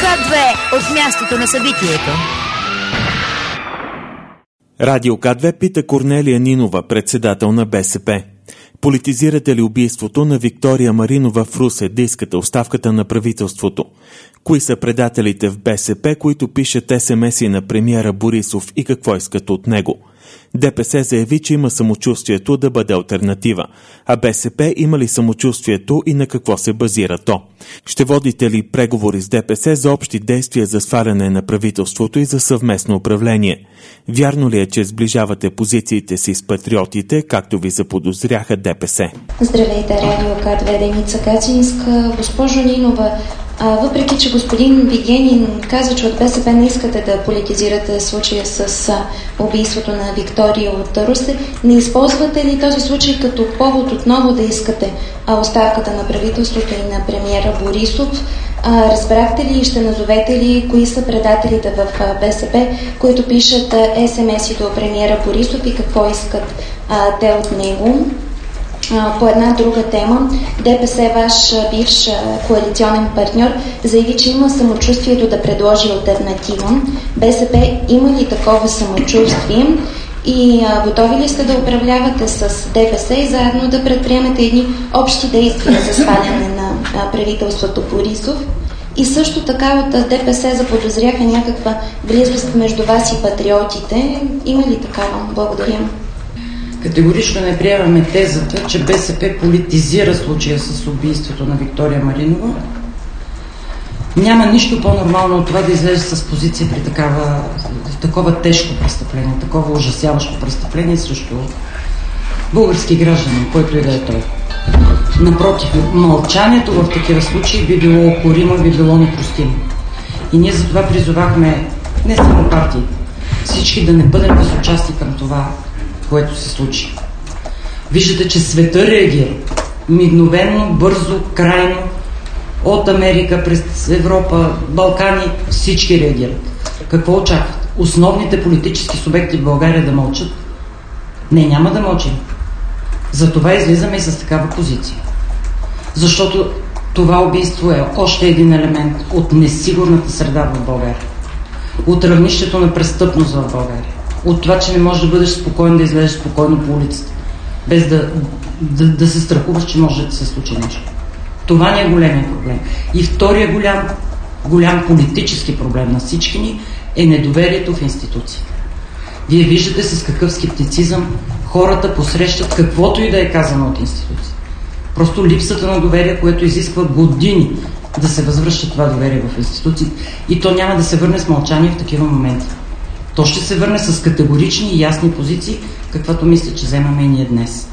К2 от мястото на събитието. Радио К2 пита Корнелия Нинова, председател на БСП. Политизирате ли убийството на Виктория Маринова в Русе, да искате оставката на правителството? Кои са предателите в БСП, които пишат СМС-и на премиера Борисов и какво искат от него? ДПС заяви, че има самочувствието да бъде алтернатива. А БСП има ли самочувствието и на какво се базира то? Ще водите ли преговори с ДПС за общи действия за сваляне на правителството и за съвместно управление? Вярно ли е, че сближавате позициите си с патриотите, както ви заподозряха ДПС? Здравейте, Радио К2, Деница Кацинска. Госпожо Нинова, въпреки че господин Вигенин каза, че от БСП не искате да политизирате случая с убийството на Виктория от Русе, не използвате ли този случай като повод отново да искате оставката на правителството и на премиера Борисов? Разбрахте ли и ще назовете ли кои са предателите в БСП, които пишат СМС-и до премиера Борисов и какво искат те от него? По една друга тема, ДПС, ваш бивш коалиционен партньор, заяви, че има самочувствието да предложи алтернатива. БСП има ли такова самочувствие и готови ли сте да управлявате с ДПС и заедно да предприемете едни общи действия за сваляне на правителството Борисов? И също така от ДПС заподозряха някаква близост между вас и патриотите. Има ли такава? Благодаря. Категорично не приемаме тезата, че БСП политизира случая с убийството на Виктория Маринова. Няма нищо по-нормално от това да излезе с позиция при такова тежко престъпление, такова ужасяващо престъпление срещу български граждани, който и да е той. Напротив, мълчанието в такива случаи би било укоримо, би било непростимо. И ние затова призовахме не само партии, всички да не бъдем безучастни към това, което се случи. Виждате, че света реагира мигновено, бързо, крайно, от Америка през Европа, Балкани, всички реагират. Какво очакват? Основните политически субекти в България да мълчат? Не, няма да мълчим. Затова излизаме и с такава позиция. Защото това убийство е още един елемент от несигурната среда в България. От равнището на престъпност в България. От това, че не можеш да бъдеш спокоен, да излезеш спокойно по улицата, без да се страхуваш, че може да се случи нещо. Това не е големия проблем. И втория голям политически проблем на всички ни е недоверието в институциите. Вие виждате с какъв скептицизъм хората посрещат каквото и да е казано от институции. Просто липсата на доверие, което изисква години да се възвръща това доверие в институциите. И то няма да се върне с мълчание в такива моменти. То ще се върне с категорични и ясни позиции, каквато мисля, че вземаме и ние днес.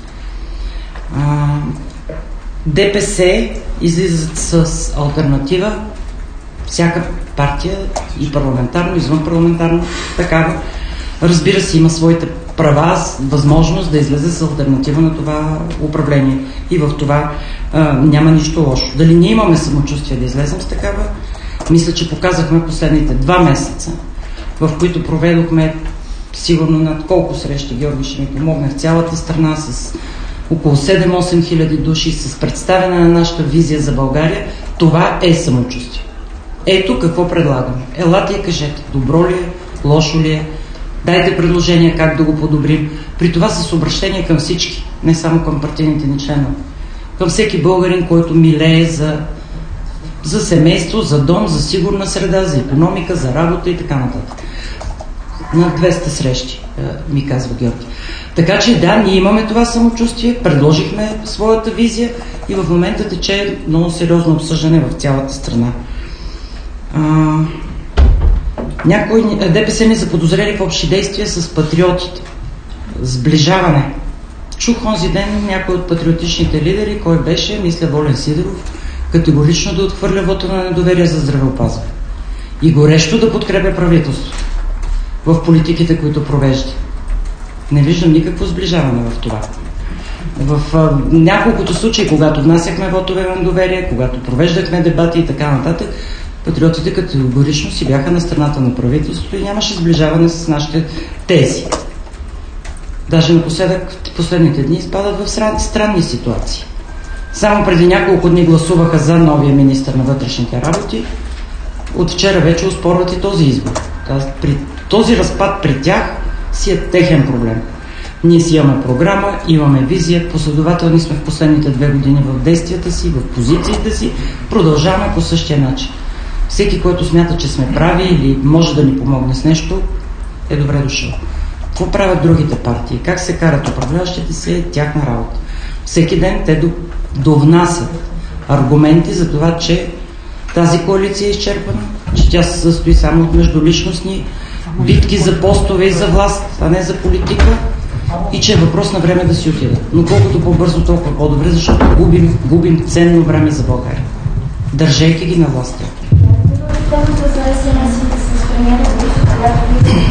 ДПС излизат с алтернатива. Всяка партия, и парламентарно, и извънпарламентарно, такава, разбира се, има своите права, възможност да излезе с алтернатива на това управление. И в това няма нищо лошо. Дали ние имаме самочувствие да излезем с такава? Мисля, че показахме последните 2 месеца, в които проведохме сигурно над колко срещи, Георги ще ми помогне, в цялата страна с около 7-8 хиляди души, с представяне на нашата визия за България. Това е самочувствие. Ето какво предлагаме. Елате и кажете, добро ли е, лошо ли е, дайте предложения как да го подобрим. При това с обращение към всички, не само към партийните ни членове. Към всеки българин, който милее за семейство, за дом, за сигурна среда, за икономика, за работа и така нататък. На 200 срещи, ми казва Георги. Така че да, ние имаме това самочувствие, предложихме своята визия и в момента тече много сериозно обсъждане в цялата страна. ДПС не заподозрели в общи действия с патриотите. Сближаване. Чух онзи ден някой от патриотичните лидери, кой беше, мисля Волен Сидеров, категорично да отхвърля вота на недоверие за здравеопазване. И горещо да подкрепя правителството в политиките, които провежда. Не виждам никакво сближаване в това. В няколкото случаи, когато внасяхме вотове на недоверие, когато провеждахме дебати и така нататък, патриотите категорично си бяха на страната на правителството и нямаше сближаване с нашите тези. Даже напоследък, последните дни изпадат в странни ситуации. Само преди няколко дни гласуваха за новия министър на вътрешните работи, от вчера вече оспорват и този избор. При този разпад при тях си е техен проблем. Ние си имаме програма, имаме визия, последователни сме в последните 2 години в действията си, в позициите си, продължаваме по същия начин. Всеки, който смята, че сме прави или може да ни помогне с нещо, е добре дошъл. Какво правят другите партии? Как се карат управляващите си е тяхна работа. Всеки ден те довнасят аргументи за това, че тази коалиция е изчерпана, че тя се състои само от междуличностни битки за постове и за власт, а не за политика, и че е въпрос на време да си отидат. Но колкото по-бързо, толкова по-добре, защото губим ценно време за България, държейки ги на властта. Темата за СМС с премиера Борисов, когато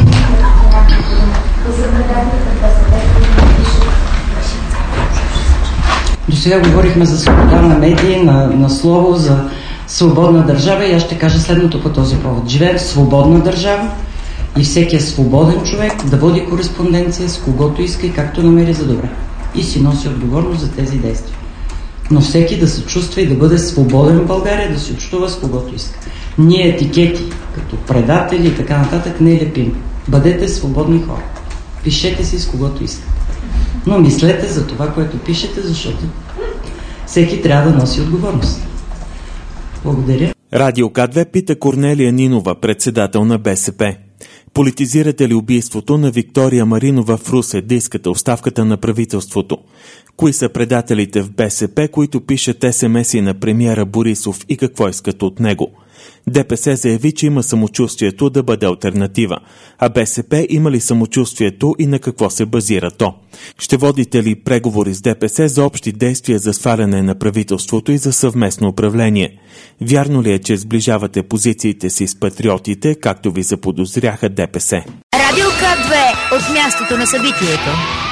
до сега говорихме за свобода на медии, на слово, за свободна държава, и аз ще кажа следното по този повод. Живеем в свободна държава и всеки е свободен човек да води кореспонденция с когото иска и както намери за добре. И си носи отговорност за тези действия. Но всеки да се чувства и да бъде свободен в България, да си общува с когото иска. Ние етикети, като предатели и така нататък, не лепим. Бъдете свободни хора. Пишете си с когото искате. Но мислете за това, което пишете, защото всеки трябва да носи отговорност. Благодаря. Радио К2 пита Корнелия Нинова, председател на БСП. Политизирате ли убийството на Виктория Маринова в Русе, да искате оставката на правителството? Кои са предателите в БСП, които пишат СМС-и на премиера Борисов и какво искат от него? ДПС заяви, че има самочувствието да бъде алтернатива, а БСП има ли самочувствието и на какво се базира то? Ще водите ли преговори с ДПС за общи действия за сваляне на правителството и за съвместно управление? Вярно ли е, че сближавате позициите си с патриотите, както ви заподозряха ДПС? Радио К2 от мястото на събитието.